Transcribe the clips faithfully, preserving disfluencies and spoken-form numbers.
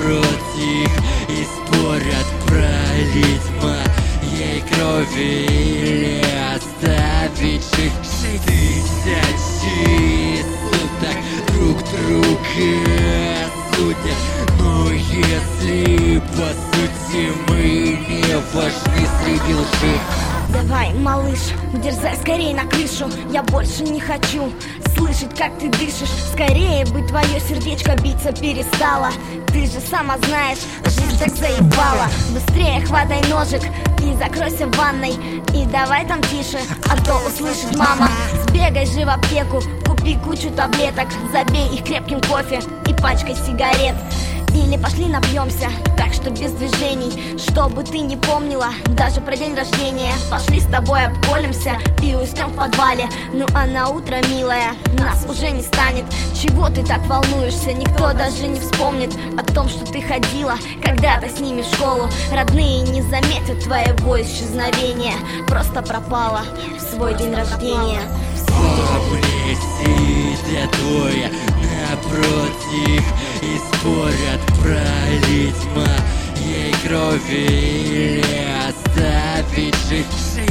напротив и спорят, пролить моей крови или оставить жить тысячи суток друг друга судят. Но если по сути мы не вошли среди лжи. Давай, малыш, дерзай скорее на крышу. Я больше не хочу слышать, как ты дышишь. Скорее бы твое сердечко биться перестало. Ты же сама знаешь, жизнь так заебала. Быстрее хватай ножик и закройся в ванной. И давай там тише, а то услышит мама. Сбегай же в аптеку, купи кучу таблеток. Забей их крепким кофе и пачкой сигарет. Или пошли напьемся, так что без движений, чтобы ты не помнила даже про день рождения. Пошли с тобой обколемся и уснем в подвале. Ну а на утро, милая, нас уже не станет. Чего ты так волнуешься? Никто даже не вспомнит о том, что ты ходила когда-то с ними в школу. Родные не заметят твоего исчезновения. Просто пропала в свой день рождения. Помни, сидят двое напротив и спорят, пролить моей крови или оставить жить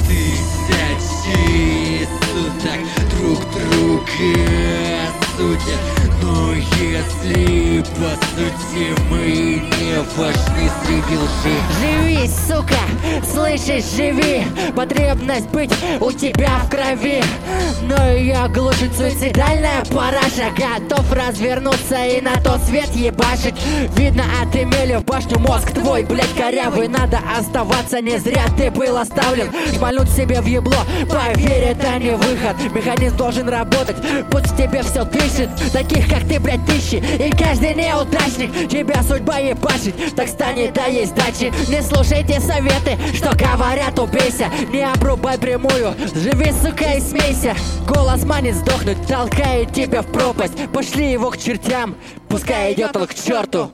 тысячи суток друг друга судят. Но если по сути мы не вошли среди лжи. Живи, сука, слышишь, живи. Потребность быть у тебя в крови. Но ее глушит суицидальная параша. Готов развернуться и на тот свет ебашить. Видно, отымели в башню мозг твой, блять, корявый. Надо оставаться, не зря ты был оставлен. Шмальнуть себе в ебло, поверь, это не выход. Механизм должен работать, пусть в тебе все дышит. Таких как ты, блять, тысячи, и каждый неудачник тебя судьба ебашить, так станет, да есть дачи. Не слушайте советы, что говорят, убейся. Не обрубай прямую, живи, сука, и смейся. Голос манит сдохнуть, толкает тебя в пропасть. Пошли его к чертям, пускай идет он к черту.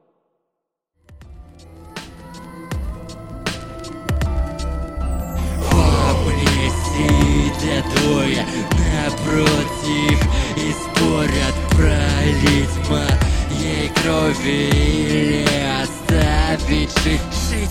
Помни, сидят двое напротив и спорят, пролить моей крови или оставить жить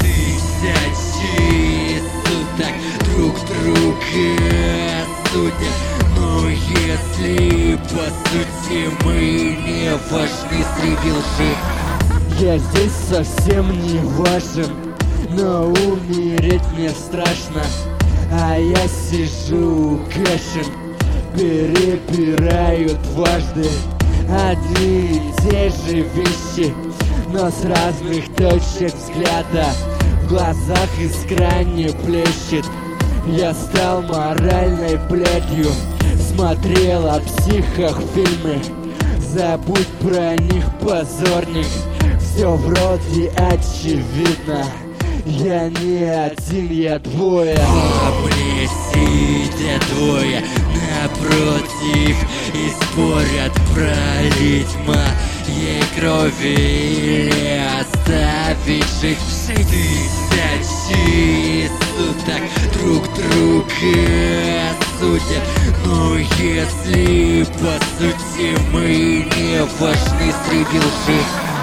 тысячи суток друг друга судят. Но если по сути мы не вошли среди лжи. Я здесь совсем не важен, но умереть мне страшно. А я сижу кэшен, перебираю дважды одни и те же вещи, но с разных точек взгляда. В глазах искра не плещет. Я стал моральной блядью. Смотрел о психах фильмы, забудь про них, позорник. Все вроде очевидно. Я не один, я двое. Помни, сидят двое напротив и спорят, пролить моей крови или оставить жить тысячи суток друг друга судят. Но если по сути мы не вошли среди лжи.